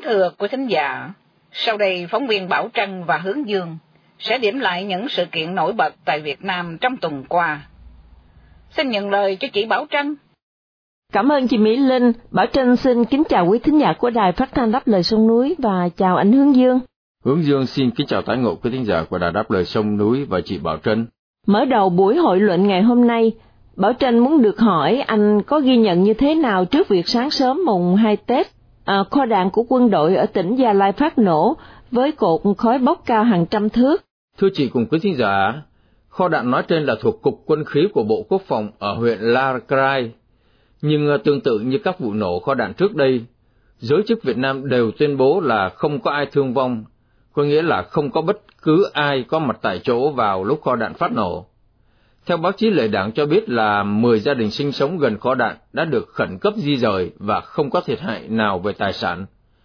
thưa quý thính giả, sau đây phóng viên Bảo Trân và Hướng Dương sẽ điểm lại những sự kiện nổi bật tại Việt Nam trong tuần qua. Xin nhận lời cho chị Bảo Trân. Cảm ơn chị Mỹ Linh. Bảo Trân xin kính chào quý thính giả của Đài Phát thanh Đáp Lời Sông Núi và chào anh Hướng Dương. Hướng Dương xin kính chào tái ngộ quý thính giả của Đài Đáp Lời Sông Núi và chị Bảo Trân. Mở đầu buổi hội luận ngày hôm nay, Bảo Trân muốn được hỏi anh có ghi nhận như thế nào trước việc sáng sớm mùng 2 Tết, kho đạn của quân đội ở tỉnh Gia Lai phát nổ với cột khói bốc cao hàng trăm thước. Thưa chị cùng quý thính giả, kho đạn nói trên là thuộc Cục Quân khí của Bộ Quốc phòng ở huyện La Crai. Nhưng tương tự như các vụ nổ kho đạn trước đây, giới chức Việt Nam đều tuyên bố là không có ai thương vong, có nghĩa là không có bất cứ ai có mặt tại chỗ vào lúc kho đạn phát nổ. Theo báo chí Lệ Đảng cho biết là 10 gia đình sinh sống gần kho đạn đã được khẩn cấp di rời và không có thiệt hại nào về tài sản.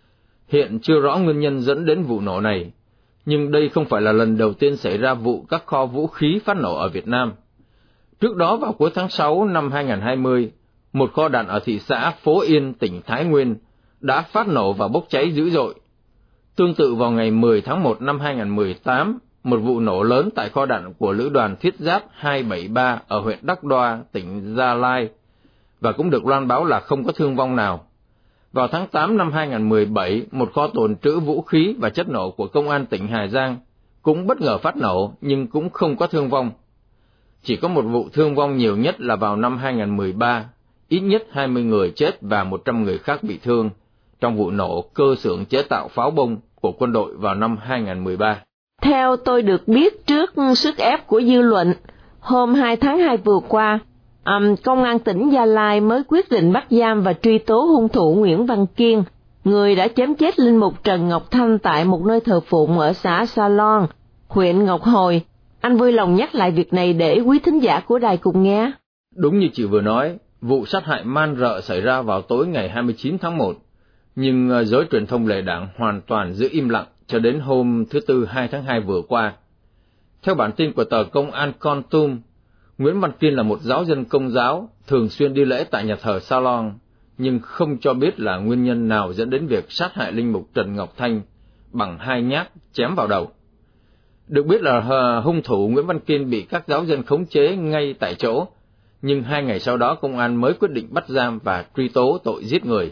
Hiện chưa rõ nguyên nhân dẫn đến vụ nổ này, nhưng đây không phải là lần đầu tiên xảy ra vụ các kho vũ khí phát nổ ở Việt Nam. Trước đó vào cuối tháng 6 năm 2020, một kho đạn ở thị xã Phố Yên, tỉnh Thái Nguyên đã phát nổ và bốc cháy dữ dội. Tương tự vào ngày 10 tháng 1 năm 2018, một vụ nổ lớn tại kho đạn của Lữ đoàn Thiết giáp 273 ở huyện Đắc Đoa, tỉnh Gia Lai, và cũng được loan báo là không có thương vong nào. Vào tháng 8 năm 2017, một kho tồn trữ vũ khí và chất nổ của Công an tỉnh Hà Giang cũng bất ngờ phát nổ nhưng cũng không có thương vong. Chỉ có một vụ thương vong nhiều nhất là vào năm 2013, ít nhất 20 người chết và 100 người khác bị thương trong vụ nổ cơ xưởng chế tạo pháo bông của quân đội vào năm 2013. Theo tôi được biết, trước sức ép của dư luận, hôm 2 tháng 2 vừa qua, Công an tỉnh Gia Lai mới quyết định bắt giam và truy tố hung thủ Nguyễn Văn Kiên, người đã chém chết linh mục Trần Ngọc Thanh tại một nơi thờ phụng ở xã Sa Lon, huyện Ngọc Hồi. Anh vui lòng nhắc lại việc này để quý thính giả của đài cùng nghe. Đúng như chị vừa nói, vụ sát hại man rợ xảy ra vào tối ngày 29 tháng 1, nhưng giới truyền thông Lệ Đảng hoàn toàn giữ im lặng cho đến hôm thứ Tư 2 tháng 2 vừa qua. Theo bản tin của tờ Công an Kon Tum, Nguyễn Văn Kiên là một giáo dân Công giáo, thường xuyên đi lễ tại nhà thờ Sa Lon, nhưng không cho biết là nguyên nhân nào dẫn đến việc sát hại linh mục Trần Ngọc Thanh bằng 2 nhát chém vào đầu. Được biết là hung thủ Nguyễn Văn Kiên bị các giáo dân khống chế ngay tại chỗ, nhưng 2 ngày sau đó công an mới quyết định bắt giam và truy tố tội giết người.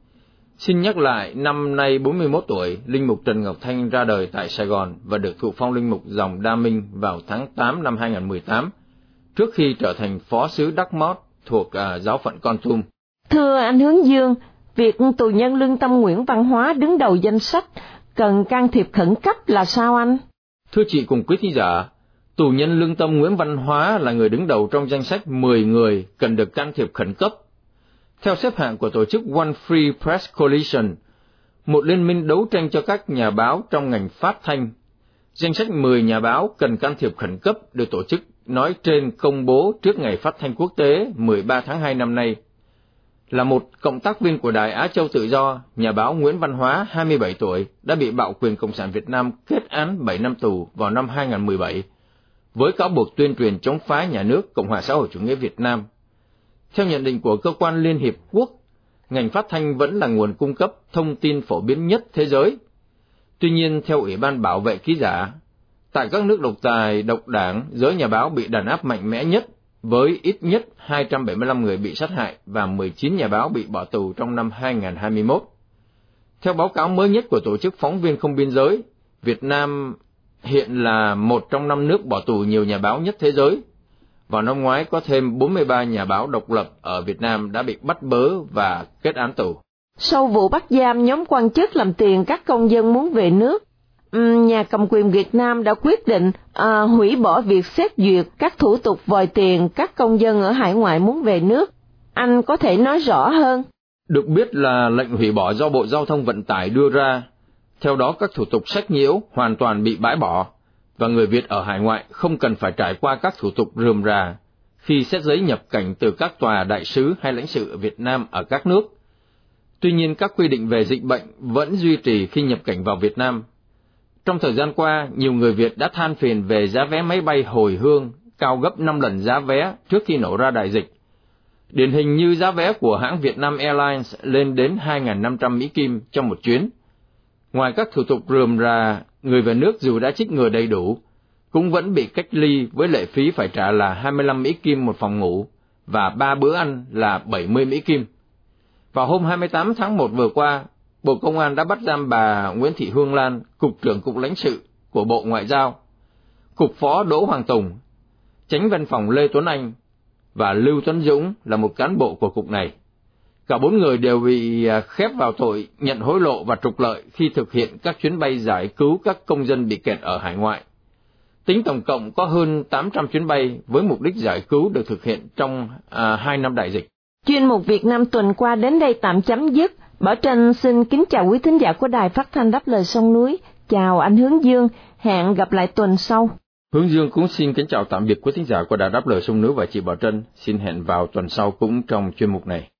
Xin nhắc lại, năm nay 41 tuổi, linh mục Trần Ngọc Thanh ra đời tại Sài Gòn và được thụ phong linh mục dòng Đa Minh vào tháng 8 năm 2018, trước khi trở thành phó sứ Đắc Mót thuộc giáo phận Kon Tum. Thưa anh Hướng Dương, việc tù nhân lương tâm Nguyễn Văn Hóa đứng đầu danh sách cần can thiệp khẩn cấp là sao anh? Thưa chị cùng quý thính giả, tù nhân lương tâm Nguyễn Văn Hóa là người đứng đầu trong danh sách 10 người cần được can thiệp khẩn cấp. Theo xếp hạng của tổ chức One Free Press Coalition, một liên minh đấu tranh cho các nhà báo trong ngành phát thanh, danh sách 10 nhà báo cần can thiệp khẩn cấp được tổ chức nói trên công bố trước ngày phát thanh quốc tế 13 tháng 2 năm nay. Là một cộng tác viên của Đài Á Châu Tự Do, nhà báo Nguyễn Văn Hóa, 27 tuổi, đã bị Bạo quyền Cộng sản Việt Nam kết án 7 năm tù vào năm 2017, với cáo buộc tuyên truyền chống phá nhà nước Cộng hòa xã hội chủ nghĩa Việt Nam. Theo nhận định của Cơ quan Liên Hiệp Quốc, ngành phát thanh vẫn là nguồn cung cấp thông tin phổ biến nhất thế giới. Tuy nhiên, theo Ủy ban Bảo vệ Ký giả, tại các nước độc tài, độc đảng, giới nhà báo bị đàn áp mạnh mẽ nhất, với ít nhất 275 người bị sát hại và 19 nhà báo bị bỏ tù trong năm 2021. Theo báo cáo mới nhất của Tổ chức Phóng viên Không Biên giới, Việt Nam hiện là một trong 5 nước bỏ tù nhiều nhà báo nhất thế giới. Vào năm ngoái có thêm 43 nhà báo độc lập ở Việt Nam đã bị bắt bớ và kết án tù. Sau vụ bắt giam nhóm quan chức làm tiền các công dân muốn về nước, nhà cầm quyền Việt Nam đã quyết định hủy bỏ việc xét duyệt các thủ tục vòi tiền các công dân ở hải ngoại muốn về nước. Anh có thể nói rõ hơn? Được biết là lệnh hủy bỏ do Bộ Giao thông Vận tải đưa ra. Theo đó các thủ tục sách nhiễu hoàn toàn bị bãi bỏ, và người Việt ở hải ngoại không cần phải trải qua các thủ tục rườm rà khi xét giấy nhập cảnh từ các tòa đại sứ hay lãnh sự Việt Nam ở các nước. Tuy nhiên, các quy định về dịch bệnh vẫn duy trì khi nhập cảnh vào Việt Nam. Trong thời gian qua, nhiều người Việt đã than phiền về giá vé máy bay hồi hương cao gấp 5 lần giá vé trước khi nổ ra đại dịch. Điển hình như giá vé của hãng Vietnam Airlines lên đến 2.500 Mỹ Kim cho một chuyến, Ngoài các thủ tục rườm rà, người về nước dù đã chích ngừa đầy đủ, cũng vẫn bị cách ly với lệ phí phải trả là 25 Mỹ Kim một phòng ngủ và 3 bữa ăn là 70 Mỹ Kim. Vào hôm 28 tháng 1 vừa qua, Bộ Công an đã bắt giam bà Nguyễn Thị Hương Lan, Cục trưởng Cục Lãnh sự của Bộ Ngoại giao, Cục Phó Đỗ Hoàng Tùng, Chánh Văn phòng Lê Tuấn Anh và Lưu Tuấn Dũng là một cán bộ của cục này. Cả 4 người đều bị khép vào tội nhận hối lộ và trục lợi khi thực hiện các chuyến bay giải cứu các công dân bị kẹt ở hải ngoại. Tính tổng cộng có hơn 800 chuyến bay với mục đích giải cứu được thực hiện trong 2 năm đại dịch. Chuyên mục Việt Nam tuần qua đến đây tạm chấm dứt. Bảo Trân xin kính chào quý thính giả của Đài Phát thanh Đáp lời Sông Núi. Chào anh Hướng Dương, hẹn gặp lại tuần sau. Hướng Dương cũng xin kính chào tạm biệt quý thính giả của Đài Đáp lời Sông Núi và chị Bảo Trân. Xin hẹn vào tuần sau cũng trong chuyên mục này.